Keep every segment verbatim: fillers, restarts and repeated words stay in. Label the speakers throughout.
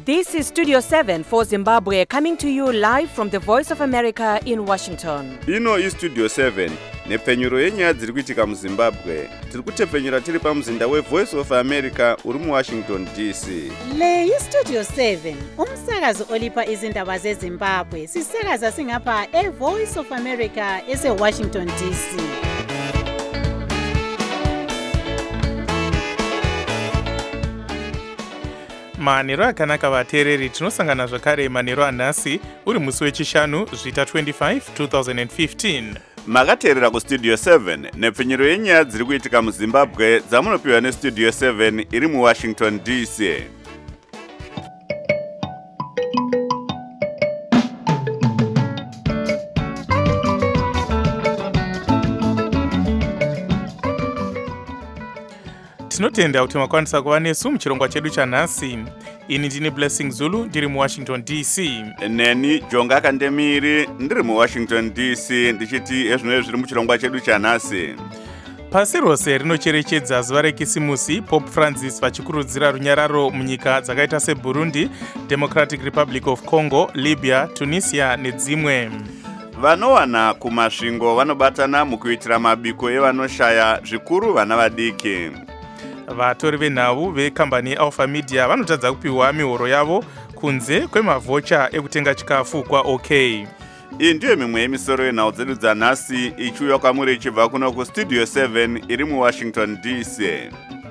Speaker 1: This is Studio seven for Zimbabwe, coming to you live from the Voice of America in Washington.
Speaker 2: Ino is Studio seven, nepfenyuro yenyaya dziri kuitika muZimbabwe. Tiri kutepfenyura tiri pamuzinda weVoice of America uri muWashington D C.
Speaker 3: Le iStudio seven, umsakazo olipa izindaba zeZimbabwe. Sisakaza singapha eVoice of America eseWashington D C.
Speaker 4: Manero akanaka vateereri, tinosangana zvakare manero anhasi uri musi wechishanu zvita twenty-five twenty fifteen.
Speaker 2: Makateerera kuStudio seven, nepfenyuro yenyaya dziri kuitika muZimbabwe dzamunopiwa neStudio seven iri muWashington D C.
Speaker 4: Tinotenda kuti makwanisa kuva nesu muchirongwa chedu chanhasi. Ini ndine Blessing Zulu ndiri muWashington D C.
Speaker 2: Neni Jonga Kandemiri ndiri muWashington D C ndichiti ezvino zviri muchirongwa chedu chanhasi.
Speaker 4: Pasi rose rinocherechedza zuva rekisimusi, Pope Francis vachikurudzira runyararo munyika dzakaita seBurundi, Democratic Republic of Congo, Libya, Tunisia nedzimwe.
Speaker 2: Vanowana kumasvingo vanobatana mukuitira mabiko evanoshaya zvikuru vana vadiki.
Speaker 4: Vatori venhau vekambani Alpha Media vanotadza kupiwa mihoro yavo kunze kwemavhocha ekutenga chikafu kwaOK.
Speaker 2: Iyi ndiyo mimwe yemisoro yenhau dzedu dzanhasi ichiuya kwamuri ichibva kuno kuStudio seven iri muWashington D C.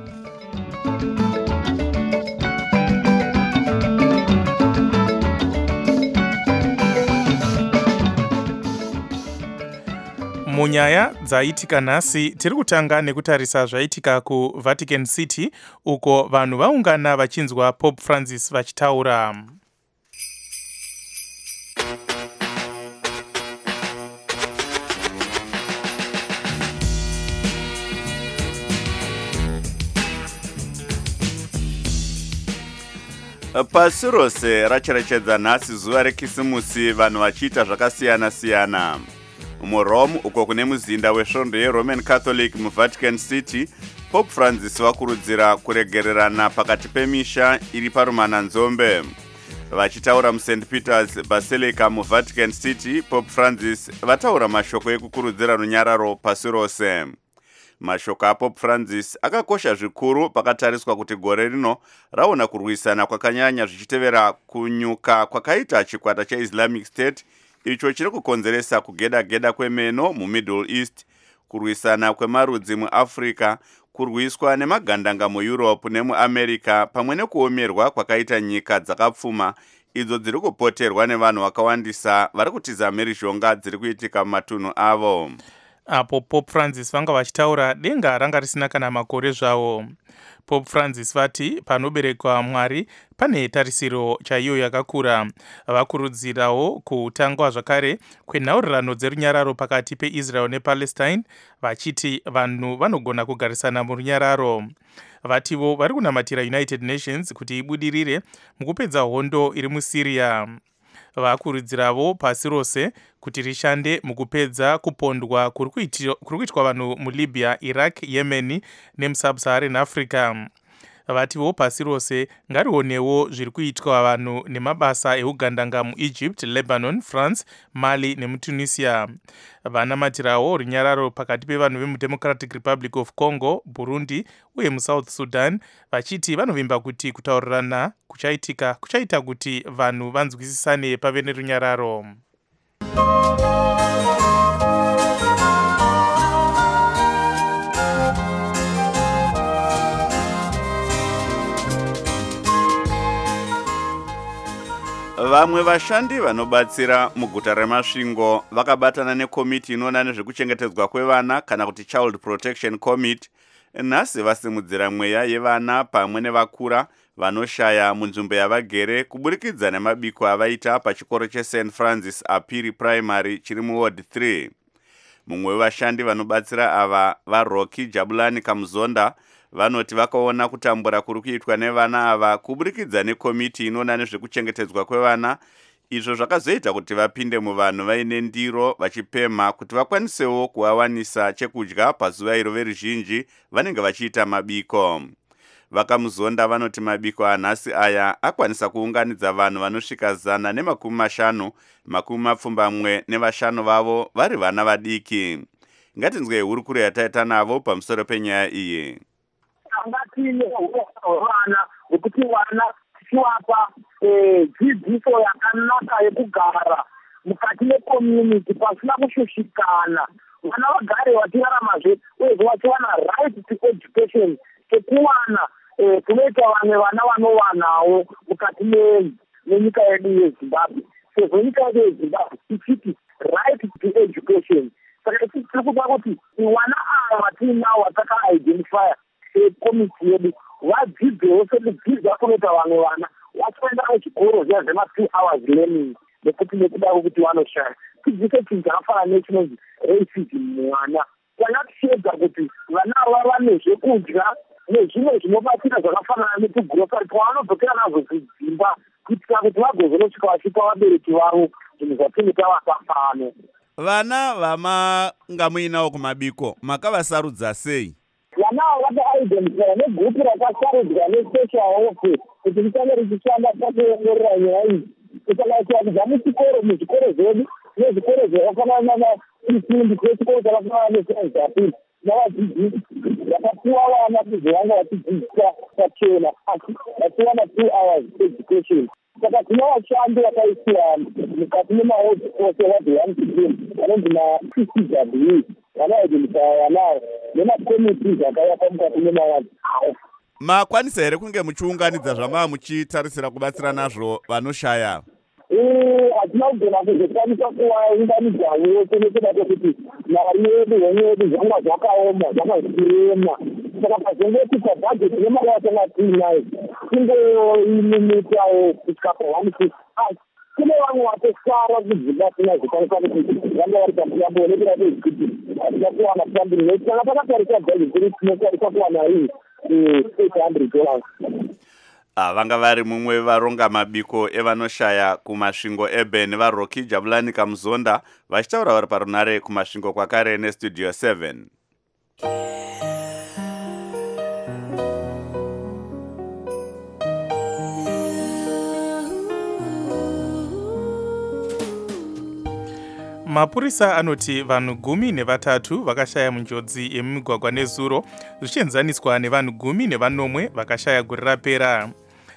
Speaker 4: Munyaya dzaitika nhasi, tiri kutanga nekutarisa zvaitika kuVatican City uko vanhu vaungana vachinzwa Pope Francis vachitaura.
Speaker 2: Pasi rose racherechedza nhasi zuva rekisimusi vanhu vachiita zvakasiyana siyana. MuRome uko kune muzinda wesvondo yeRoman Catholic muVatican City, Pope Francis vakurudzira kuregererana pakati pemisha iri parumananzombe. Vachitaura muSaint Peter's Basilica muVatican City, Pope Francis vataura mashoko ekukurudzira runyararo pasi rose. Mashoko aPope Francis akakosha zvikuru pakatariswa kuti gore rino raona kurwisana kwakanyanya zvichitevera kunyuka kwakaita chikwata cheIslamic State, icho chiri kukonzeresa kugeda geda kwemeno muMiddle East, kurwisana kwemarudzi muAfrica, kurwiswa nemagandanga muEurope nemuAmerica, pamwe nekuomerwa kwakaita nyika dzakapfuma idzo dziri kupoterwa nevanhu vakawandisa vari kutiza mhirizhonga dziri kuitika mumatunhu avo.
Speaker 4: Apo Pope Francis vanga vachitaura, denga ranga risina kana makore zvawo. Pope Francis vati panoberekwa Mwari pane tarisiro chaiyo yakakura. Vakurudzirawo kutangwa zvakare kwenhaurirano dzerunyararo pakati peIsrael nePalestine, vachiti vanhu vanogona kugarisana murunyararo. Vativo vari kunamatira United Nations kuti ibudirire mukupedza hondo iri muSyria. Vakurudziravo pasi rose kuti rishande mukupedza kupondwa kuri kuitwa vanhu muLibya, Iraq, Yemen nemuSub-Saharan Africa. Vativo pasi rose ngarionewo zviri kuitwa vanhu nemabasa eugandanga muEgypt, Lebanon, France, Mali nemuTunisia. Vanamatirawo runyararo pakati pevanhu vemuDemocratic Republic of Congo, Burundi uye muSouth Sudan, vachiti vanovimba kuti kutaurirana kuchaitika kuchaita kuti vanhu vanzwisisane pave nerunyararo.
Speaker 2: Vamwe vashandi vanobatsira muguta reMasvingo vakabatana nekomiti inoona nezvekuchengetedzwa kwevana kana kuti Child Protection Committee nhasi vasimudzira mweya yevana pamwe nevakura vanoshaya munzvimbo yavagere kuburikidza nemabiko avaita pachikoro cheSaint Francis Apiri Primary chiri muWard three. Mumwe wevashandi vanobatsira ava vaRocky Jabulani Kamuzonda vanoti vakaona kutambura kuri kuitwa nevana ava kuburikidza nekomiti inoona nezvekuchengetedzwa kwevana, izvo zvakazoita kuti vapinde muvanhu vaine ndiro vachipemha kuti vakwanisewo kuvawanisa chekudya pazuva iro veruzhinji vanenge vachiita mabiko. vakamuzonda vanoti mabiko anhasi aya akwanisa kuunganidza vanhu vanosvika zana nemakumi mashanu makumi mapfumbamwe nevashanu vavo vari vana vadiki. Ngatinzwe hurukuro yataita navo pamusoro penyaya iyi.
Speaker 5: Ngatine vana vekuti vana tichivapa dzidziso yakanaka yekugara mukati mecommunity pasina kushushikana. Vana vagare vachiraramazve uye vachiwana right to education sekuwana kunoita vamwe vana vanovanawo mukati menyika yedu yeZimbabwe. Sezvo nyika yedu yeZimbabwe ichiti right to education. Saka tiri kuda kuti vana ava vatiinawo vataka-identifya sekomiti yedu vadzidzewo sekudzidza kunoita vamwe vana vachiendawo chikoro zviya zvema-two hours learning nekuti nekuda kwokuti vanoshaya. Tidzise chinhu chakafanana nechinonzi racism muvana. Kana tichiedza kuti vana ava vane zvekudya nezvimwe zvinobatsira zvakafanana netugurosari pavanobvokera nazvo kudzimba kuitira kuti vagozonosvika vachipa vabereki vavo zvinhu zvatinenge tavapa pano.
Speaker 2: Vana vamanga muinawo kumabiko makavasarudza sei?
Speaker 5: Vana vaka-identifya negrupu rakasarudzwa nespecial office kuti richange richishanda pakuongorora nyaya idzi. Kusakaitira kubva muchikoro muzvikoro zvedu nezvikoro zvakafanana namaifindi kwechikoro chakafanana nescience appeal navadzidzisi vakapiwa vana kuti vanga vachidzidzisa pachena asi vachiwana two hours education. Saka tine vashandi vakaisira mukati memaofisi ose vadhivanitideni vanonzi ma-P C W vana-identifya vanavo nemakomiti zvakayapa mukati memawazi avo.
Speaker 2: Makwanisa here kunge muchiunganidza zvamava muchitarisira kubatsira nazvo vanoshaya?
Speaker 5: Hatina kugona kuzokwanisa kuvaunganidzawo wose nekuda kwekuti mari yedu henye yedu zvanga zvakaoma zvakazvirema. Saka pazongoti pabhajeti yemari yatanga tiinayo tingoimimitawo kusvika pa-one fifty. Asi kune vamwe vatosara kudzimba sina zvikwanisa kuti vanga vari pamutambo nekuda kwezvikuti hatina kuwana pambiri nekuti tanga takatarisa bhajeti iri tinokwanisa kuwana iyi eight hundred dollars.
Speaker 2: Ah, vanga vari mumwe varonga mabiko evanoshaya kumasvingo eben vaRocky Jabulani Kamuzonda vachitaura vari parunare kumasvingo kwakare nestudio seven.
Speaker 4: Mapurisa anoti vanhu gumi nevatatu vakashaya munjodzi yemumigwagwa nezuro zvichienzaniswa nevanhu gumi nevanomwe vakashaya gore rapera.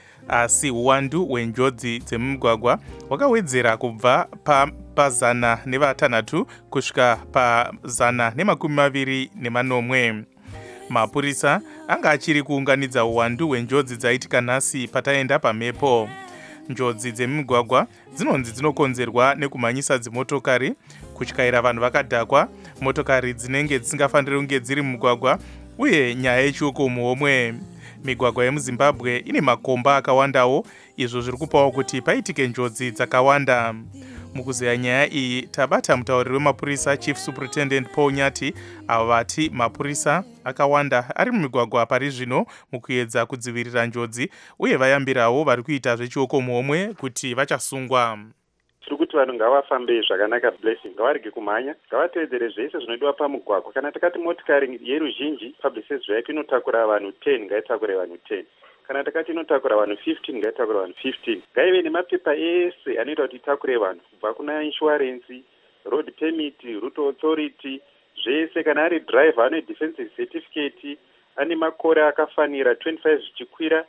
Speaker 4: Asi uwandu hwenjodzi dzemumigwagwa hwakawedzera kubva pazana pa nevatanhatu kusvika pazana nemakumi maviri nemanomwe. Mapurisa anga achiri kuunganidza uwandu hwenjodzi dzaitika nhasi pataenda pamhepo. Njodzi dzemumigwagwa dzinonzi dzinokonzerwa nekumhanyisa dzimotokari, kutyaira vanhu vakadhakwa, motokari dzinenge dzisingafaniri kunge dziri mumugwagwa uye nyaya yechioko muhomwe. Migwagwa yemuZimbabwe ine makomba akawandawo, izvo zviri kupawo kuti paitike njodzi dzakawanda. Mukuzeya nyaya iyi tabata mutauriri wemapurisa Chief Superintendent Paul Nyati avo vati mapurisa akawanda ari mumigwagwa pari zvino mukuedza kudzivirira njodzi uye vayambirawo vari kuita zvechioko muhomwe kuti vachasungwa.
Speaker 6: Tiri kuti vanhu ngavafambe zvakanaka blessing, ngavarege kumhanya, ngavatevedzere zvese zvinodiwa pamugwagwa. Kana takati motikari yeruzhinji public service yake inotakura vanhu ten, ngaitakure vanhu ten. Kana takati inotakura vanhu fifteen, ngaitakura vanhu fifteen. Ngaive nemapepa ese anoita kuti itakure vanhu kubva kuna insurance, road permit, route authority, zvese. Kana ari driver ane defensive certificate, ane makore akafanira twenty-five zvichikwira,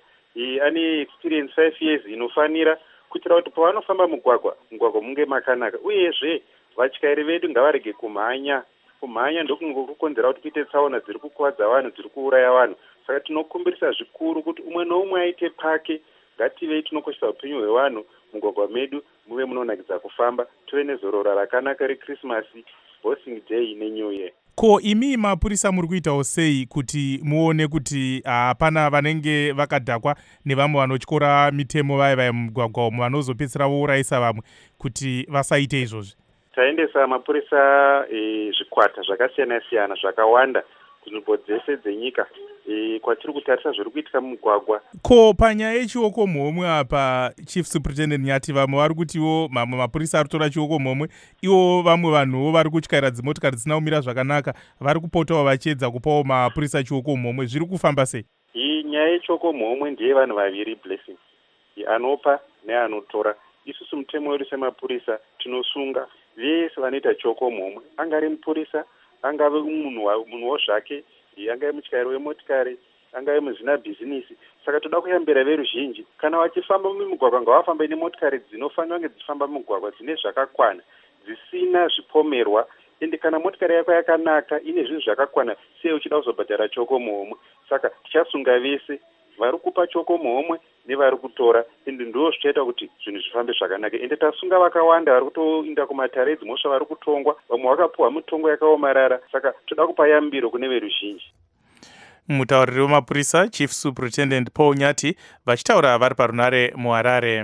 Speaker 6: ane experience five years inofanira, kuitira kuti pavanofamba mugwagwa mugwagwa munge makanaka. Uyezve vatyairi vedu ngavarege kumhanya. Kumhanya ndokungokukonzera kuti kuite tsaona dziri kukuvadza vanhu, dziri kuuraya vanhu. Saka tinokumbirisa zvikuru kuti umwe noumwe aite pake. Ngativei tinokoshesa upenyu hwevanhu mugwagwa medu muve munonakidza kufamba. Tuve nezorora rakanaka reChrismasi, Boxing Day neNew Year.
Speaker 4: Ko imi mapurisa muri kuitawo sei kuti muone kuti hapana vanenge vakadhakwa nevamwe vanotyora mitemo vaya vaya mumugwagwa umo vanozopedzisira vourayisa vamwe kuti vasaite izvozvi?
Speaker 6: Taendesa mapurisa e, zvikwata zvakasiyana siyana zvakawanda kunzvimbo dzese dzenyika e, kwatiri kutarisa zviri kuitika mumugwagwa.
Speaker 4: Ko panyaya yechioko muhomwe apa Chief Superintendent Nyati, vamwe vari kutiwo mamwe mapurisa ari kutora chioko muhomwe, iwo vamwe vanhuwo vari kutyaira dzimotokari dzisina kumira zvakanaka vari kupotawo vachiedza kupawo mapurisa chioko muhomwe. Zviri kufamba sei?
Speaker 6: iyi nyaya yechokomhomwe ndiye vanhu vaviri Blessing, anopa neanotora. Isusu mutemo wedu semapurisa tinosunga vese vanoita chokomhomwe, angari mupurisa, angave munhuwo zvake, angave mutyairi wemotikari, angave muzvina bhizinisi. Saka toda kuyambira veruzhinji, kana vachifamba mumugwagwa ngavafambe nemotikari dzinofanira kunge dzichifamba mumugwagwa dzine zvakakwana, dzisina zvipomerwa. Ende kana motikari yako yakanaka ine zvinhu zvakakwana, sei uchida kuzobhadhara chokomhomwe? Saka tichasunga vese vari kupa chokomhomwe nevari kutora, ende ndo zvichaita kuti zvinhu zvifambe zvakanaka. Ende tasunga vakawanda vari kutoinda kumatare edzimhosva vari kutongwa, vamwe vakapuwa mitongo yakaomarara. Saka toda kupa yambiro kune veruzhinji.
Speaker 4: Mutauriri wemapurisa Chief Superintendent Paul Nyati vachitaura vari parunare muHarare.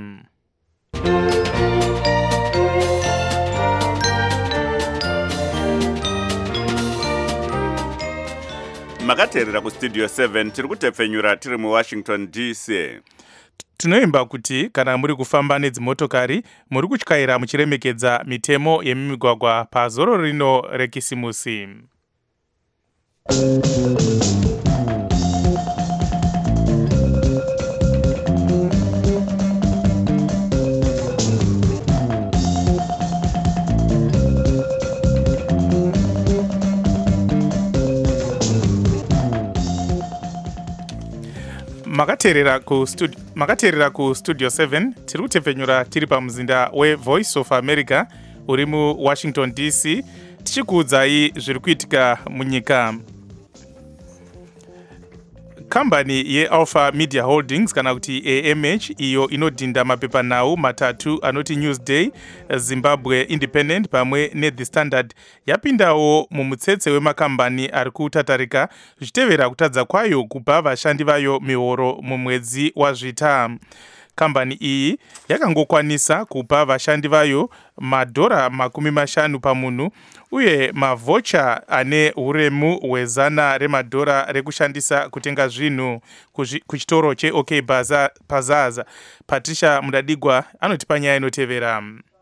Speaker 2: Makateerera kustudio seven tiri kutepfenyura tiri muWashington D C.
Speaker 4: Tinoimba kuti kana muri kufamba nedzimotokari muri kutyaira muchiremekedza mitemo yemimigwagwa pazoro rino rekisimusi. Makateerera ku studio makateerera ku studio seven tiri kutepfenyura tiri pamuzinda weVoice of America uri muWashington D C tichikuudzai zviri kuitika munyika. Kambani yeAlpha Media Holdings kana kuti A M H iyo inodhinda mapepanhau matatu anoti Newsday, Zimbabwe Independent pamwe neThe Standard yapindawo mumutsetse wemakambani ari kutatarika zvichitevera kutadza kwayo kupa vashandi vayo mihoro mumwedzi waZvita. Kambani iyi yakangokwanisa kupa vashandi vayo madhora makumi mashanu pamunhu uye mavhocha ane uremu hwezana remadhora rekushandisa kutenga zvinhu kuchitoro cheOK Bazaar. Patricia Mudadigwa anotipa nyaya inotevera.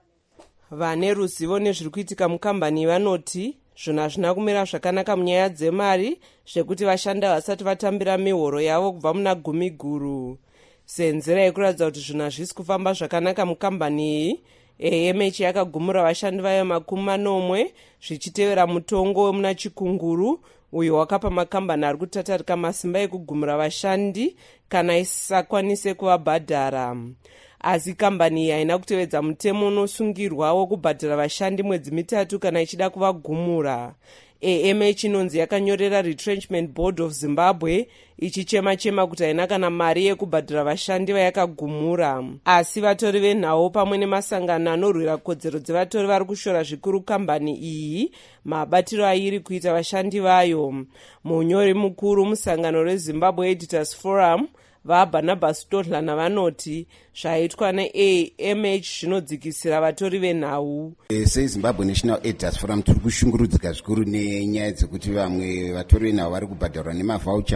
Speaker 7: Vane ruzivo nezviri kuitika mukambani vanoti zvinhu hazvina kumira zvakanaka munyaya dzemari zvekuti vashanda vasati vatambira mihoro yavo kubva muna gumi guru. Senzera yekuratidza kuti zvinhu hazvisi kufamba zvakanaka mukambani iyi, A M H yakagumura vashandi vayo makumi manomwe zvichitevera mutongo wemuna Chikunguru uyo wakapa makambani ari kutatarika masimba ekugumura vashandi kana isakwanise kuvabhadhara. Asi kambani iyi haina kutevedza mutemo unosungirwa wokubhadhara vashandi mwedzi mitatu kana ichida kuvagumura. A M H inonzi yakanyorera Retrenchment Board of Zimbabwe ichichema chema kuti haina kana mari yekubhadhara vashandi vayakagumura. Asi vatori venhau pamwe nemasangano anorwira kodzero dzevatori vari kushora zvikuru kambani iyi mabatiro airi kuita vashandi vayo. Munyori mukuru musangano reZimbabwe Editors Forum vaBarnabas Stodlana vanoti zvaitwa neA M H zvinodzikisira vatori venhau.
Speaker 8: SeZimbabwe National Editors Forum tiri kushungurudzika zvikuru nenyaya dzekuti vamwe vatori venhau vari kubhadharwa nemavhaucha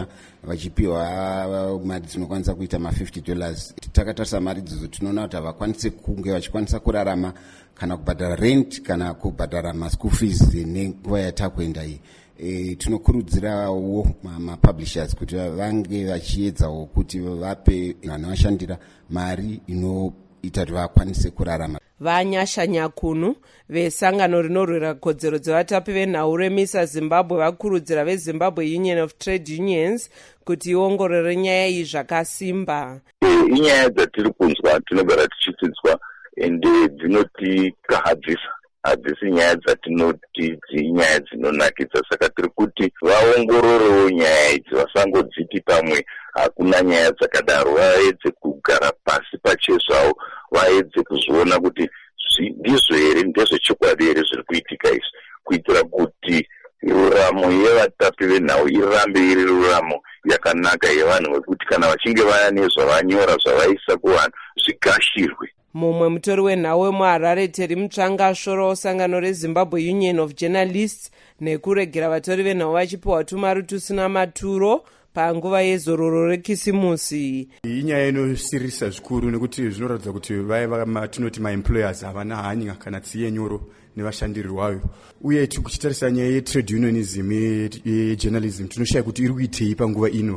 Speaker 8: vachipiwa mari dzinokwanisa kuita ma-fifty dollars. Takatarisa mari idzodzo tinoona kuti havakwanise kunge vachikwanisa kurarama kana kubhadhara rent kana kubhadhara ma-school fees nenguva yatakuenda iyi. E, tinokurudzirawo mapublishers kuti vange vachiedzawo kuti vape vanovashandira mari inoita kuti vakwanise kurarama.
Speaker 7: Vanyasha Nyakunu vesangano rinorwira kodzero dzevatapi venhau remisa Zimbabwe vakurudzira veZimbabwe Union of Trade Unions kuti iongorore nyaya iyi zvakasimba.
Speaker 9: Inyaya dzatiri kunzwa tinogara tichidzidzwa ende dzinotikahadzisa. Hadzisi nyaya dzatinoti dzinyaya dzinonakidza, saka tiri kuti vaongororewo nyaya idzi vasangodziti pamwe hakuna nyaya dzakadaro, vaedze kugara pasi pachezvavo, vaedze kuzoona kuti ndizvo here ndezvechokwadi here zviri kuitika izvi, kuitira kuti ruramo yevatapi venhau irambe iri ruramo yakanaka yevanhu, vekuti kana vachinge vaya nezvavanyora zvavaisa kuvanhu zvigashirwe.
Speaker 7: Mumwe mutori wenhau wemuHarare Terry Mutsvanga ashorowo sangano reZimbabwe Union of Journalists nekuregera vatori venhau vachipiwa tumari tusina maturo panguva yezororo rekisimusi.
Speaker 10: Inyaya inosirisa zvikuru nekuti zvinoratidza kuti vaya tinoti maemployers havana hanya kana tsiye nyoro nevashandiri vayo, uye tichitarisa nyaya yetrade unionism yejournalism tinoshaya kuti iri kuitei panguva ino.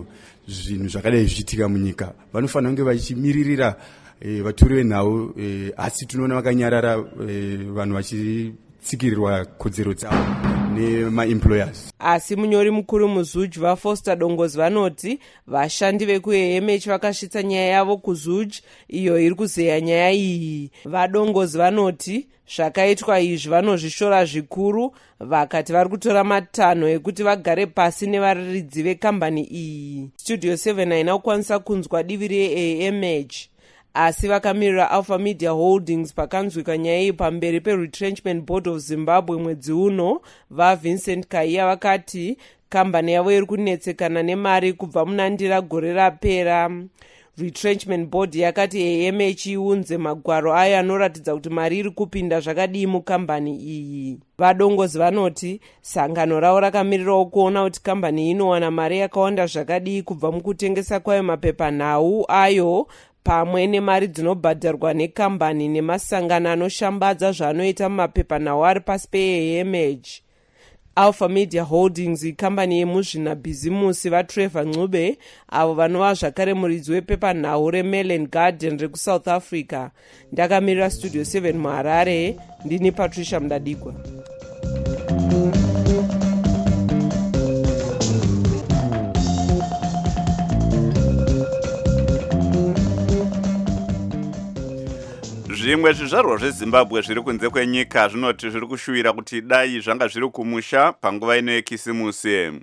Speaker 10: zvinhu zvakadai zvichiitika munyika vanofanira kunge vachimiririra e, vaturi venhau e, asi tinoona vakanyarara e, vanhu vachitsikirirwa kodzero dzavo nemaemployers.
Speaker 7: Asi munyori mukuru muzuj vaFoster Dongozi vanoti vashandi vekuA M H vakasvitsa nyaya yavo kuzuj iyo iri kuzeya nyaya iyi. VaDongozi vanoti zvakaitwa izvi vanozvishora zvikuru, vakati vari kutora matanho ekuti vagare pasi nevaridzi vekambani iyi. Studio seven haina kukwanisa kunzwa divi reA M H. Asi vakamirira Alpha Media Holdings pakanzwika nyaya iyi pamberi peRetrenchment Board of Zimbabwe mwedzi uno, vaVincent Kaiya vakati kambani yavo iri kunetsekana nemari kubva munandira gore rapera. Retrenchment Board yakati A M H iunze magwaro ayo anoratidza kuti mari iri kupinda zvakadii mukambani iyi. VaDongozi vanoti sangano ravo rakamirirawo kuona kuti kambani inowana mari yakawanda zvakadii kubva mukutengesa kwayo mapepanhau ayo pamwe nemari dzinobhadharwa nekambani nemasangano anoshambadza zvanoita mumapepanhau ari pasi peA M H. Alpha Media Holdings ikambani yemuzvinabhizimusi vaTrevor Ncube avo vanova zvakare muridzi wepepanhau reMelon Garden rekuSouth Africa. Ndakamirira Studio seven muHarare, ndini Patricia Mdadigwa.
Speaker 2: Zvimwe zvizvarwa zveZimbabwe zviri kunze kwenyika zvinoti zviri kushuvira kuti dai zvanga zviri kumusha panguva ino yekisimusi.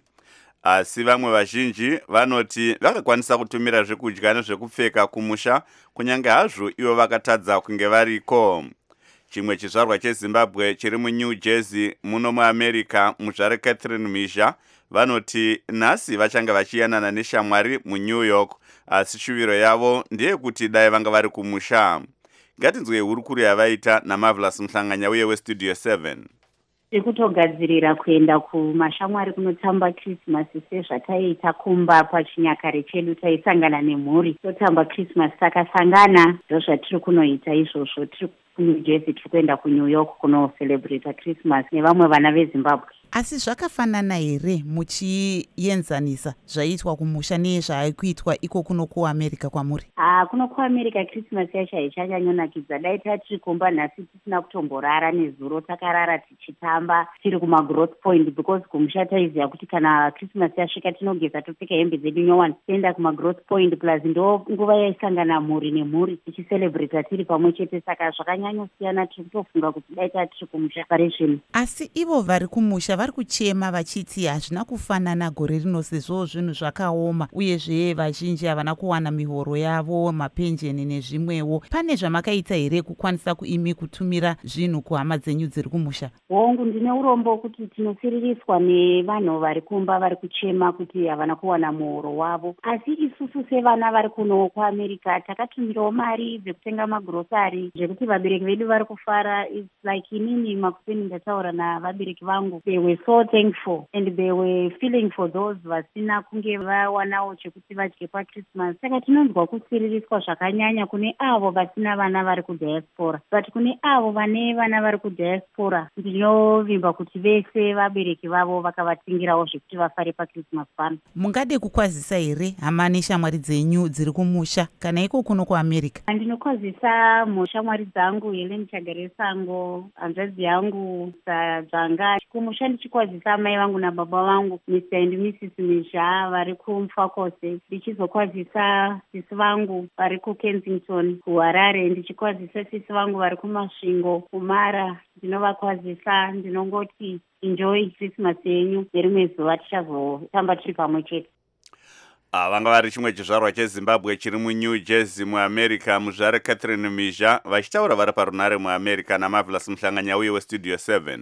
Speaker 2: Asi vamwe vazhinji vanoti vakakwanisa kutumira zvekudya nezvekupfeka kumusha kunyange hazvo ivo vakatadza kunge variko. Chimwe chizvarwa cheZimbabwe chiri muNew Jersey muno muAmerica, muzvare Catherine Misha, vanoti nhasi vachanga vachiyanana neshamwari muNew York, asi shuviro yavo ndeyekuti dai vanga vari kumusha. Ngatinzwe hurukuru yavaita naMarvelous Mhlanganya uye weStudio seven.
Speaker 11: Tikutogadzirira kuenda kumashamwari kunotamba Christmas sezvataita kumba pachinyakare chedu taisangana nemhuri totamba Christmas. Takasangana ndozvatiri kunoita izvozvo. Tiri kuNew Jersey, tiri kuenda kuNew York kunocelebrate Christmas nevamwe vana veZimbabwe.
Speaker 12: Asi zvakafanana here muchienzanisa zvaitwa kumusha nezvaikuitwa iko kuno kuAmerica kwamuri?
Speaker 11: Ah, kuno kuAmerica Christmas yacho haichanyanyonakidza. Dai tiri kumba nhasi tisina kutomborara nezuro, takarara tichitamba tiri kumagrowth point because kumusha taiziva kuti kana Christmas yasvika tinogeza topfeka hembe dzedu nyowani tienda kumagrowth point, plus ndo nguva yaisangana mhuri nemhuri tichicelebrate tiri pamwe chete. Saka zvakanyanyosiyana, tiri kutofunga kuti dai tiri kumusha parizvino.
Speaker 12: Asi ivo vari kumusha vari kuchema vachiti hazvina kufanana gore rino sezvo zvinhu zvakaoma uyezve vazhinji havana kuwana mihoro yavo, mapenjeni nezvimwewo. Pane zvamakaita here kukwanisa kuimi kutumira zvinhu kuhama dzenyu dziri kumusha?
Speaker 11: Hongu, ndine urombo kuti tinosiririswa nevanhu vari kumba vari kuchema kuti havana kuwana muhoro wavo. Asi isusu sevana vari kuno kuAmerica takatumirawo mari dzekutenga magrosari zvekuti vabereki vedu vari kufara. It's like inini makuseni ndataura navabereki vangu, they were so thankful and they were feeling for those vasina kunge vawanawo chekuti vadye paChristmas. Saka tinonzwa kusiririswa zvakanyanya kune avo vasina vana vari kudiaspora, but kune avo vane vana vari kudiaspora ndinovimba kuti vese vabereki vavo vakavatingirawo zvekuti vafare paChristmas pano.
Speaker 12: Mungade kukwazisa here hama neshamwari dzenyu dziri kumusha kana iko kuno kuAmerica?
Speaker 11: Ndinokwazisa shamwari dzangu Helen Chagare Sango, hanzvadzi yangu Sadzvanga. Kumusha ndichikwazisa mai vangu nababa vangu Mister and Missus Misha vari kuMfakose. Ndichizokwazisa sisi vangu vari kuKensington kuHarare. Ndichikwazisa sisi vangu vari kuMasvingo kuMara. Ndinovakwazisa, ndinongoti enjoy Christmas yenyu. Nerimwe zuva tichazotamba tiri pamwe chete.
Speaker 2: Ah, vanga vari chimwe chizvarwa cheZimbabwe chiri muNew Jersey muAmerica, muzvare Catherine Misha vachitaura vari parunare muAmerica naMarvelous Mhlanganya uye weStudio seven.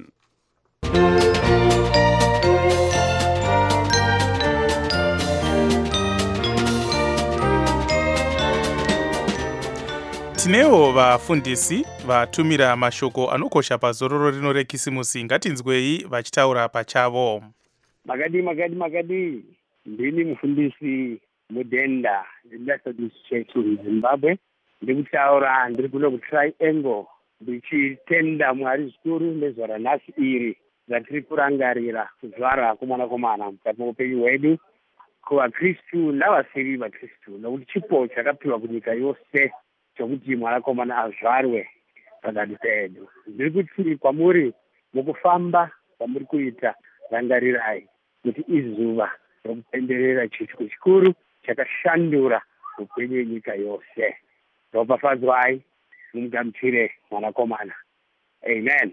Speaker 4: Tinewo vafundisi vatumira mashoko anokosha pazororo rino rekisimusi. Ngatinzwei vachitaura pachavo.
Speaker 13: Makadi makadi makadi ndini mufundisi Mudenda Methodist Church in Zimbabwe. Ndikutaura ndiri kuno kuTriangle ndichitenda Mwari zvikuru nezvara ranhasi iri ratiri kurangarira kuzvara komana komana mukati muupenyu hwedu kuvakristu navasiri vakristu, nokuti chipo chakapiwa kunyika yose chokuti mwanakomana azvarwe pakati pedu. Ndiri kuti kwamuri mukufamba kwamuri kuita, rangarirai kuti izuva rokupemberera chitiko chikuru chakashandura upenyu hwenyika yose. Ropafadzwai, mumugamuchire mwanakomana. Amen.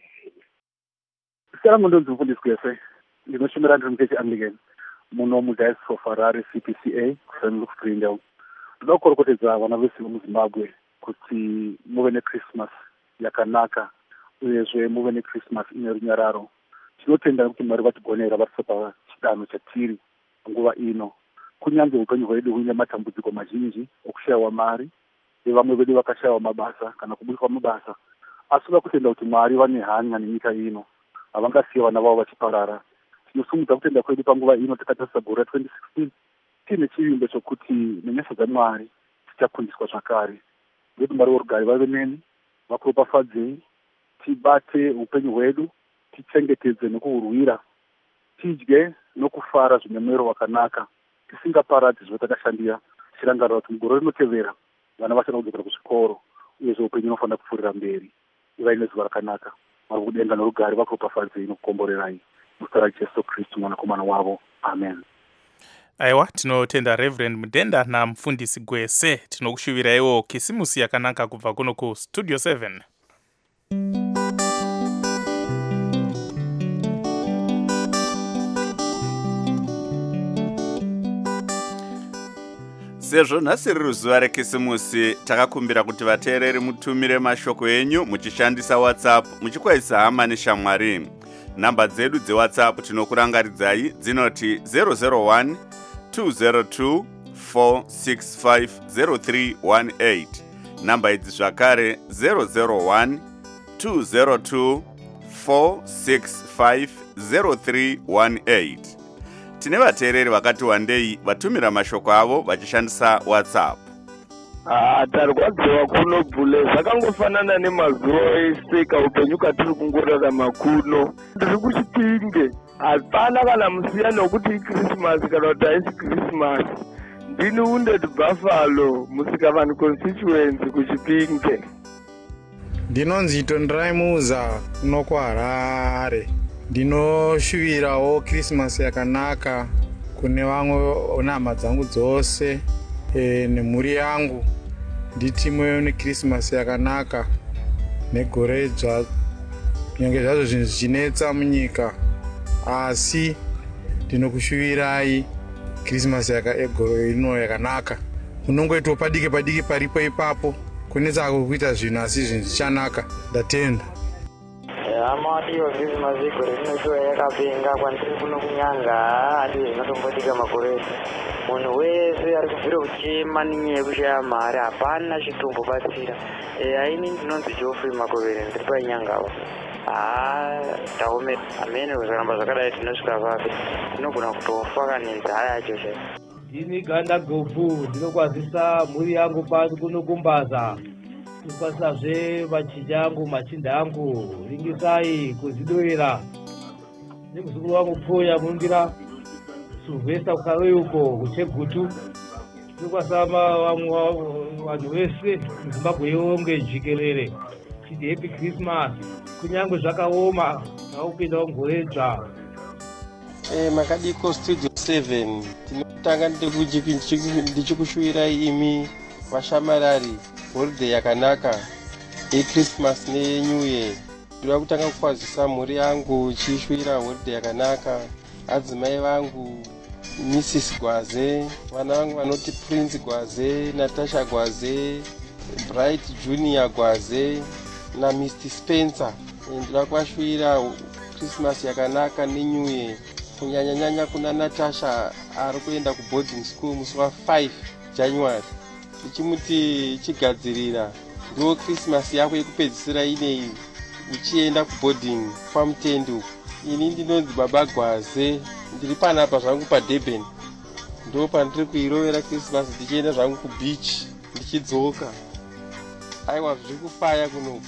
Speaker 14: Sara mundonzi mufundisi kwese, ndinoshumira ndiri muchechi Anglican muno mudiocese of Harare C P C A kufanira kuFreendom. Ndoda kukorokotedza vana vese vemuZimbabwe kuti muve neChristmas yakanaka uyezve muve neChristmas ine runyararo. Tinotenda kuti Mwari vatigonera vari pachidanho chatiri nguva ino. Kunyange upenyu hwedu huine matambudziko mazhinji okushayiwa mari, vamwe vedu vakashayiwa mabasa kana kuburiswa mabasa, asi toda kutenda kuti Mwari vane hanya nenyika ino, havangasiya vana vavo vachiparara. Tinosumudza kutenda kwedu panguva ino takatarisa gore twenty sixteen tiine chivimbo chokuti nenyasha dzaMwari tichakundiswa zvakare. Ndoti Mwari worugare vave neni, vakuropafadzei, tibate upenyu hwedu, tichengetedze nokuhurwira, tidye nokufara zvine mwero wakanaka, tisingaparadzi zvatakashandira, tichirangarira kuti mugore rinotevera vana vachada kudzokera kuzvikoro uyezve upenyu unofanira kupfuurira mberi. Ivai nezuva rakanaka. Mwari kudenga norugare vakuropafadzei nokukomborerai muzita raJesu Kristu mwanakomana wavo. Amen.
Speaker 4: Aiwa, tinotenda Reverend Mudenda namufundisi Gwese. Tinokushuvirayiwo kisimusi yakanaka kubva kuno kuStudio seven.
Speaker 2: Sezvo nhasi riri zuva rekisimusi, takakumbira kuti vateereri mutumire mashoko enyu muchishandisa WhatsApp muchikwayisa hama neshamwari. Namba dzedu dzeWhatsApp tinokurangaridzai dzinoti zero zero one two zero two four six five zero three one eight. Namba idzi zvakare zero zero one two zero two four six five zero three one eight. Tine vateereri vakati wandei vatumira mashoko avo vachishandisa WhatsApp.
Speaker 15: Ah, tarwadziwa kuno bhule zvakangofanana nemazuva eseka upenyu katiri kungorarama kuno. Ndiri kuChipinge, hapana kana musiyano wekuti iChristmas kana kuti haisi Christmas. Ndini Wounded Buffalo Musikavanhu constituency kuChipinge.
Speaker 16: Ndinonzi Tondiraimuza kuno kuHarare. Ndinoshuvirawo Christmas yakanaka kune vamwe nhama dzangu dzose e, nemhuri yangu. Nditimwewo neChristmas yakanaka negore dzva nyange zvazvo zvinhu zvichinetsa munyika, asi ndinokushuvirai Christmas egore ino yakanaka. Munongoitawo padiki padiki paripo ipapo, kunetsa kuita zvinhu asi zvinhu zvichanaka. Ndatenda.
Speaker 17: Amadiyo Christmas igore rinoitiwa yakapenga kwandiri kuno kunyanga, hadi zvinotomboitika makore. Munhu wese ari kubvira kuchema nenyaya yekushaya mari, hapana chitombobatsira. Aini ndinonzi Geoffrey Makovere, ndiri painyangava. Ah, taomera. Amene kuzaramba zvakadai tinosvika papi. Tinogona kutofa kana nzara yacho chaiyo.
Speaker 18: Ndini Ganda Gobu, ndinokwazisa mhuri yangu pasi kuno kumbaza. Kukwasazve vachinja angu machinda angu ringisai kuzidoera nemuzukuru wangu Pfoya mungira Sylvester Kareuko kuChegutu. Tinokwasama vamwe vanhu vese muZimbabwe yonge jikelere chiti happy Christmas. Kunyange zvakaoma nakupindawo mugore dzva.
Speaker 19: Eh, makadiko Studio seven. Tinotanga ndichikushuvirai imi vashamarari holiday yakanaka yeChristmas neNew Year. Ndoda kutanga kukwazisa mhuri yangu chishwira holiday yakanaka, adzimai vangu Missus Gwaze, vana vangu vanoti Prince Gwaze, Natasha Gwaze, Bright Junior Gwaze na Mister Spencer. Ndoda kuwashwira Christmas yakanaka neNew Year. Kunyanya nyanya kuna Natasha ari kuenda kuboarding school musi wa five January. Tichimuti chigadzirira ndo Christmas yako yekupedzisira ineyi uchienda kuboarding pamutendo. Ini ndinonzi Baba Gwaze, ndiri panapa zvangu paDurban. Ndo pandiri kuirovera Christmas ndichienda zvangu kubeach ndichidzoka. Aiwa zviri kufaya kuno.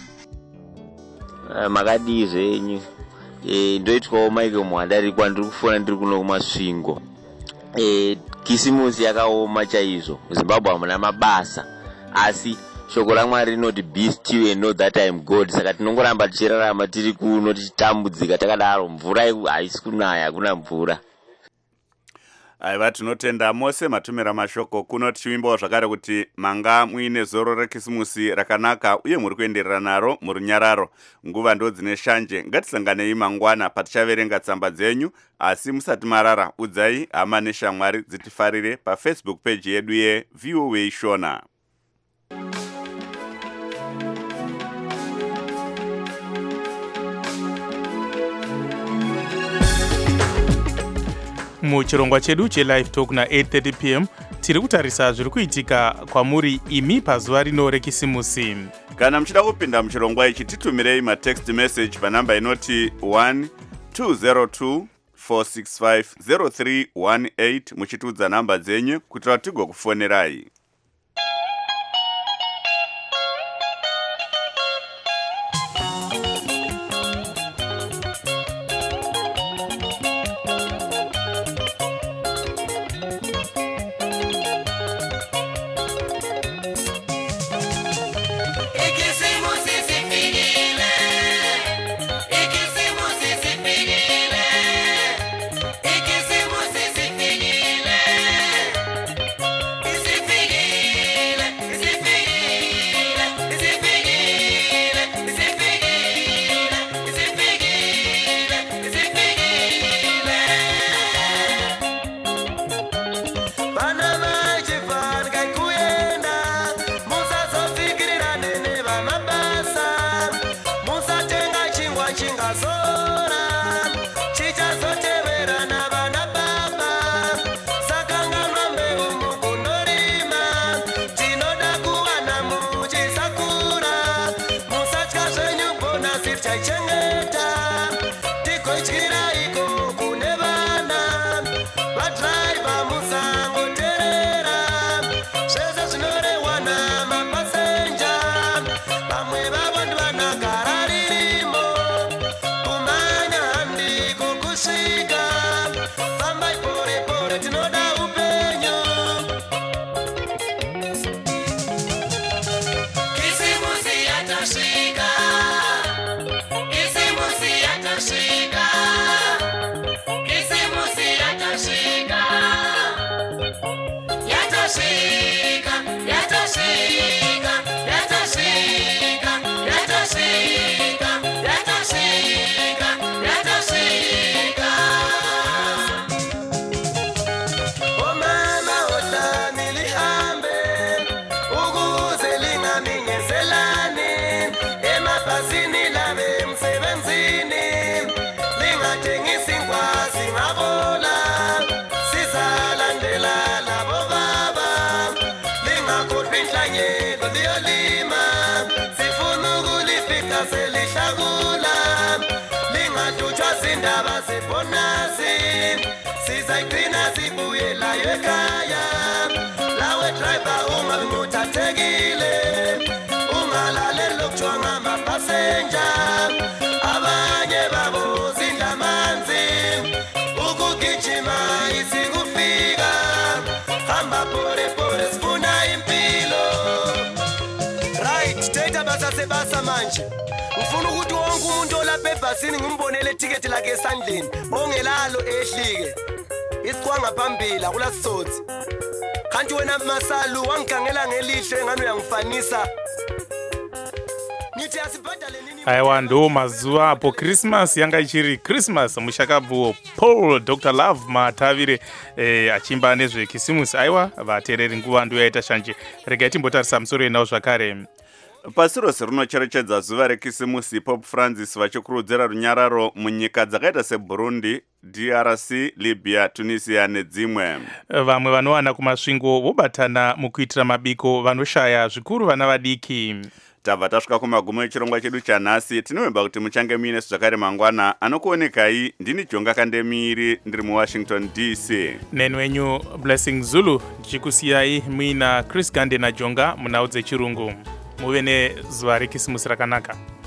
Speaker 20: Uh, makadii zvenyu. Eh, ndoitwawo Michael Mwandari kwandiri kufona ndiri kuno kumasvingo. eh, kisimusi yakaoma chaizvo. Zimbabwe hamuna mabasa, asi shoko raMwari rinoti be still and know that I am God. Saka tinongoramba tichirarama tiri kuno tichitambudzika takadaro, mvura haisi kunaya, hakuna mvura.
Speaker 2: Aiva, tinotenda mose matumira mashoko kuno, tichimbawo zvakare kuti manga muine zoro rekisimusi rakanaka uye muri kuenderera naro murunyararo. Nguva ndo dzine shanje, ngatisanganei mangwana patichaverenga tsamba dzenyu, asi musati marara udzai hama neshamwari dzitifarire paFacebook page yedu yeV O A Shona.
Speaker 4: Muchirongwa chedu chelive talk na eight thirty p m tiri kutarisa zviri kuitika kwamuri imi pazuva rino rekisimusi.
Speaker 2: Kana muchida kupinda muchirongwa ichi, titumirei matext message panamba inoti one two zero two four six five zero three one eight muchitudza namba dzenyu kuitira tigokufonerai.
Speaker 21: Sebasa manje ufuna ukuthi wonke umuntu olapha ebhasini ngimbonele ticket lakhe esandleni ongelalo ehlike isiqwanga phambili akulasithothi kanti wena Masalu wangigangela ngelihle ngani uyangifanisa nithi asibhadale nini.
Speaker 4: Aiwa, ndo mazuva apo Christmas yanga ichiri Christmas mushakabvuo Paul Doctor Love Matavire eh, achimba nezvekisimusi. Aiwa, vateereri nguva ndo yaita shanje. Regai timbotarisa musoro enawo zvakare.
Speaker 2: Pasi rose rinocherechedza zuva rekisimusi, Pope Francis vachikurudzira runyararo munyika dzakaita seBurundi, D R C, Libya, Tunisia nedzimwe.
Speaker 4: Vamwe vanowana kumasvingo vobatana mukuitira mabiko vanoshaya zvikuru vana vadiki.
Speaker 2: Tabva tasvika kumagumo echirongwa chedu chanhasi. Tinovimba kuti muchange muine zvakare mangwana. Anokuonekai ndini Jonga Kandemiri ndiri muWashington D C.
Speaker 4: Neni wenyu Blessing Zulu ndichikusiyai muina Chris Gande naJonga munhau dzechirungu. Muve nezuva rekisimusi rakanaka.